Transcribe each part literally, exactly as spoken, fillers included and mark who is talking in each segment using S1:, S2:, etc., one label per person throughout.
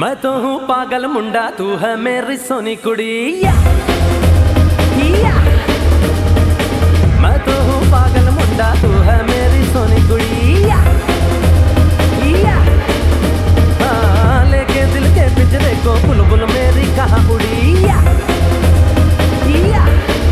S1: मैं तो हूँ पागल मुंडा, तू है मेरी सोनी कुड़ी। या, या। मैं तो हूँ पागल मुंडा, तू है मेरी सोनी कुड़ी। या, या। हाँ, लेके दिल के पिंजरे को बुलबुल मेरी कहाँ उड़ी। या, या।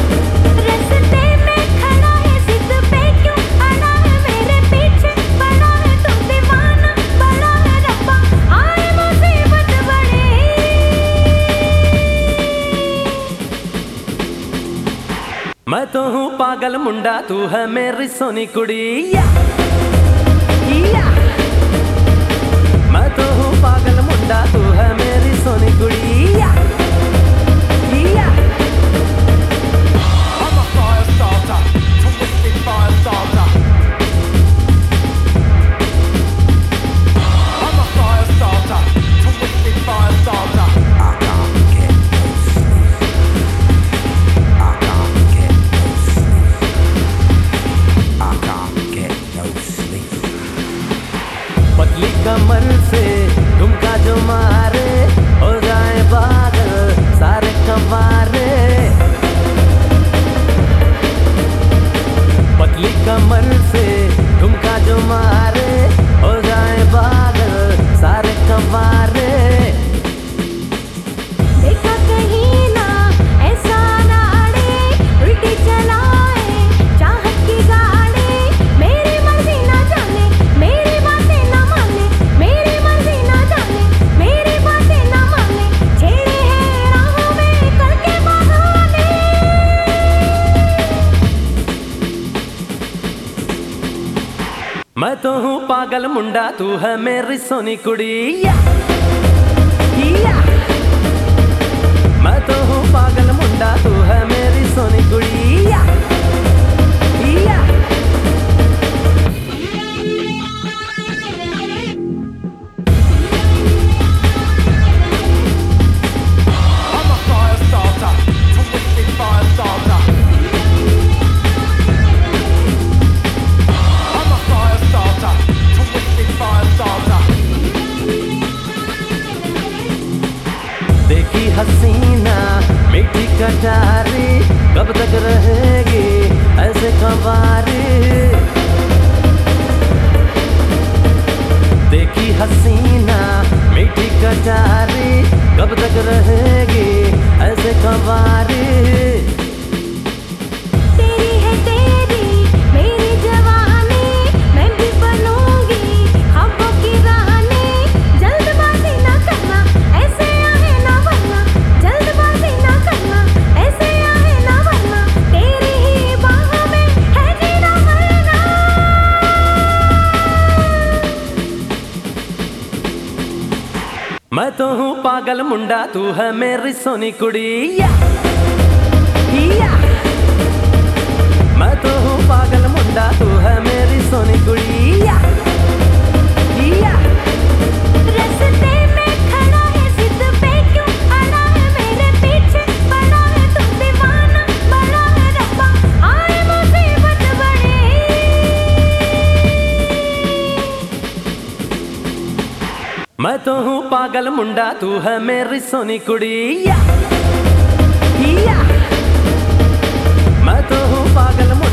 S1: मैं तो हूँ पागल मुंडा, तू है मेरी सोनी कुड़ी। या, या। मैं तो हूँ पागल मुंडा, तू है मेरी सोनी कुड़ी। या, या।
S2: I'm a fire starter, twisted fire starter. I'm a fire starter, twisted fire starter. I can't get no sleep. I can't get no sleep. I can't get no sleep.
S1: पतली कमर से ठुमका जो मारे, हो जाए पागल सारे कवारे। पतली कमर से ठुमका जो मारे, हो जाए पागल सारे कवारे।
S3: देखा कहीं ना ऐसा नाड़े, उल्टी चलाए चाहत की गाड़ी। मेरी मर्जी ना जाने, मेरी बातें ना माने, मेरी मर्जी ना जाने, मेरी बातें ना माने। छेड़े हैं राहों में करके बहाने।
S1: मैं तो हूँ पागल मुंडा, तू है मेरी सोनी कुड़ी। या, या। मैं तो हूँ पागल मुंडा, तू है मेरी सोनी कुड़ी। या, या।
S2: I'm a fire starter, twisted fire starter. I'm a fire starter, twisted fire starter.
S1: देखी हसीना मीठी कटारी, कब तक रहेगी ऐसे कंवारी। देखी हसीना मीठी कटारी, कब तक रहेगी ऐसे कंवारी।
S3: तेरी है तेरी मेरी जवानी, मैं भी बनूंगी ख्वाबों की रानी। जल्दबाजी ना करना, ऐसे आहे ना वरना। जल्दबाजी ना करना, ऐसे आहे ना वरना। तेरी ही बाहों में है जीना मरना।
S1: मैं तो हूँ पागल मुंडा, तू है मेरी सोनी कुड़ी। या, या। मैं तो हूँ पागल मुंडा, तू है मेरी सोनी कुड़ी। या, या।
S3: रास्ते में खड़ा है, जिद पे क्यों अड़ा है? मेरे पीछे पड़ा है, तू दीवाना बड़ा है। रब्बा आए मुसीबत बड़ी।
S1: मैं तो हूँ पागल मुंडा, तू है मेरी सोनी कुड़ी। या, या। मैं तो हूँ पागल मुंडा।